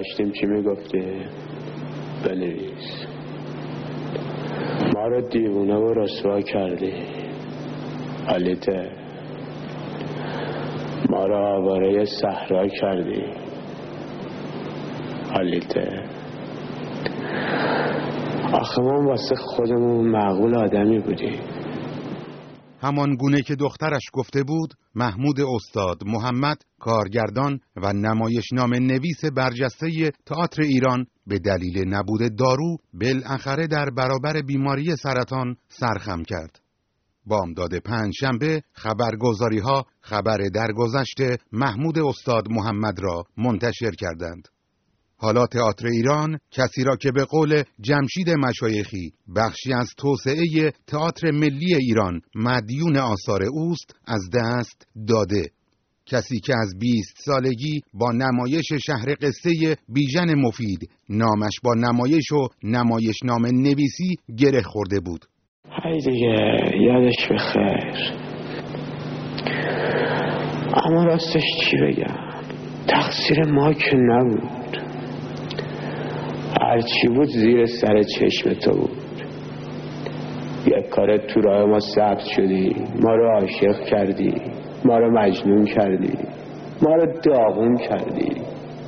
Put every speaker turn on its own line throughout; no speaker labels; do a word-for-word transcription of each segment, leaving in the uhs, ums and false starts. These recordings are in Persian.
داشتیم چی میگفتی؟ بنویس. ما رو دیوونه و رسوا کردی حالیته، ما رو آواره صحرا کردی حالیته. آخه ما واسه خودمون معقول آدمی بودیم.
همان گونه که دخترش گفته بود، محمود استاد محمد، کارگردان و نمایشنامه نویس برجسته تئاتر ایران، به دلیل نبود دارو بالاخره در برابر بیماری سرطان سرخم کرد. بامداد پنجشنبه خبرگزاری‌ها خبر درگذشت محمود استاد محمد را منتشر کردند. حالا تئاتر ایران کسی را که به قول جمشید مشایخی بخشی از توسعه تئاتر ملی ایران مدیون آثار اوست از دست داده. کسی که از بیست سالگی با نمایش شهر قصه بیژن مفید نامش با نمایش و نمایشنامه نویسی گره خورده بود.
های دیگه یادش بخیر. اما راستش چی بگم، تقصیر ما که نبود. هرچی بود زیر سر چشم تو بود. یک کارت تو راه ما ثبت شدی، ما رو عاشق کردی، ما رو مجنون کردی، ما رو داغون کردی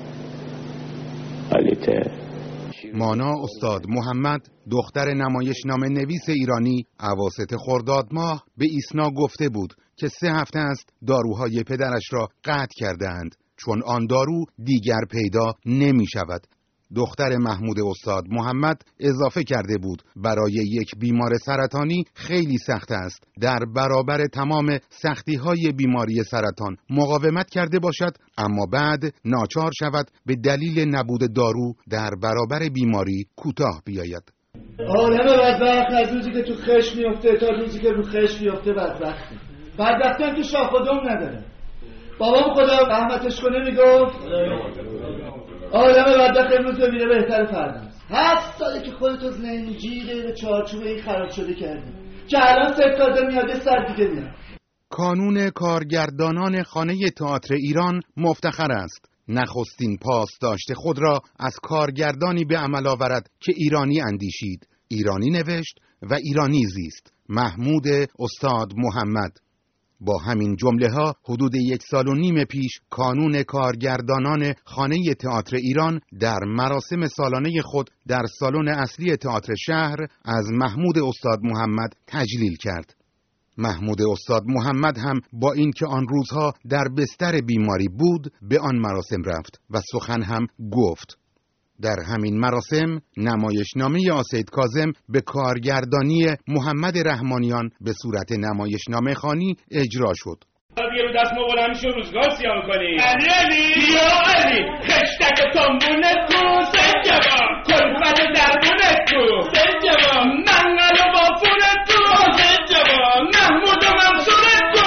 حالیته.
مانا استاد محمد، دختر نمایشنامه نویس ایرانی، اواسط خرداد ماه به ایسنا گفته بود که سه هفته است داروهای پدرش را قطع کردند چون آن دارو دیگر پیدا نمی شود. دختر محمود استاد محمد اضافه کرده بود برای یک بیمار سرطانی خیلی سخت است در برابر تمام سختی‌های بیماری سرطان مقاومت کرده باشد، اما بعد ناچار شود به دلیل نبود دارو در برابر بیماری کوتاه بیاید.
آدم بدبخت از روزی که تو خشم میفته تا روزی که رو خشم میفته بدبخته. بدبختی هم که شاخ و دم نداره. بابام خدا رحمتش کنه میگفت آدم بدبخت امروز بمیره بهتر فرداست. هفت ساله که خودتو زنجیر به چارچوبه این خراب شده کردی که الان سه تازه میاده سر دیگه میاد.
کانون کارگردانان خانه تئاتر ایران مفتخر است نخستین پاس داشته خود را از کارگردانی به عمل آورد که ایرانی اندیشید، ایرانی نوشت و ایرانی زیست، محمود استاد محمد. با همین جمله ها حدود یک سال و نیم پیش کانون کارگردانان خانه تئاتر ایران در مراسم سالانه خود در سالن اصلی تئاتر شهر از محمود استاد محمد تجلیل کرد. محمود استاد محمد هم با اینکه آن روزها در بستر بیماری بود به آن مراسم رفت و سخن هم گفت. در همین مراسم نمایشنامه آسید کاظم به کارگردانی محمد رحمانیان به صورت نمایشنامه خوانی اجرا شد.
یه رو دست ما بلند میشه روزگار سیاه میکنی. علی علی یا علی خشتک تنبونه تو سجبا کلفت دربونه تو سجبا منگل و بافونه تو سجبا محمود و منصوره تو.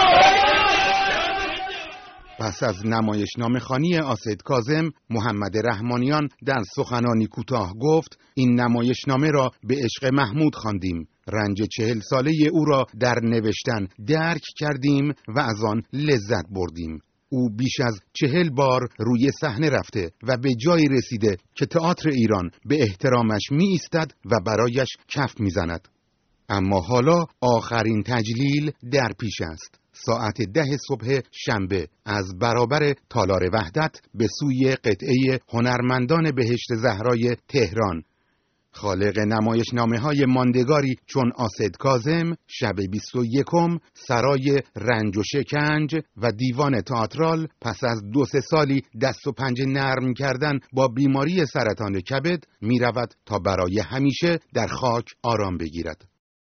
پس از نمایشنامه خوانی آسید کاظم، محمد رحمانیان در سخنانی کوتاه گفت این نمایشنامه را به عشق محمود خواندیم، رنج چهل ساله او را در نوشتن درک کردیم و از آن لذت بردیم. او بیش از چهل بار روی صحنه رفته و به جایی رسیده که تئاتر ایران به احترامش می ایستد و برایش کف می زند. اما حالا آخرین تجلیل در پیش است. ساعت ده صبح شنبه از برابر تالار وحدت به سوی قطعه هنرمندان بهشت زهرای تهران، خالق نمایشنامه های ماندگاری چون آسید کاظم، شب بیست و یکم، سرای رنج و شکنج و دیوان تئاترال پس از دو سه سالی دست و پنجه نرم کردن با بیماری سرطان کبد می رود تا برای همیشه در خاک آرام بگیرد.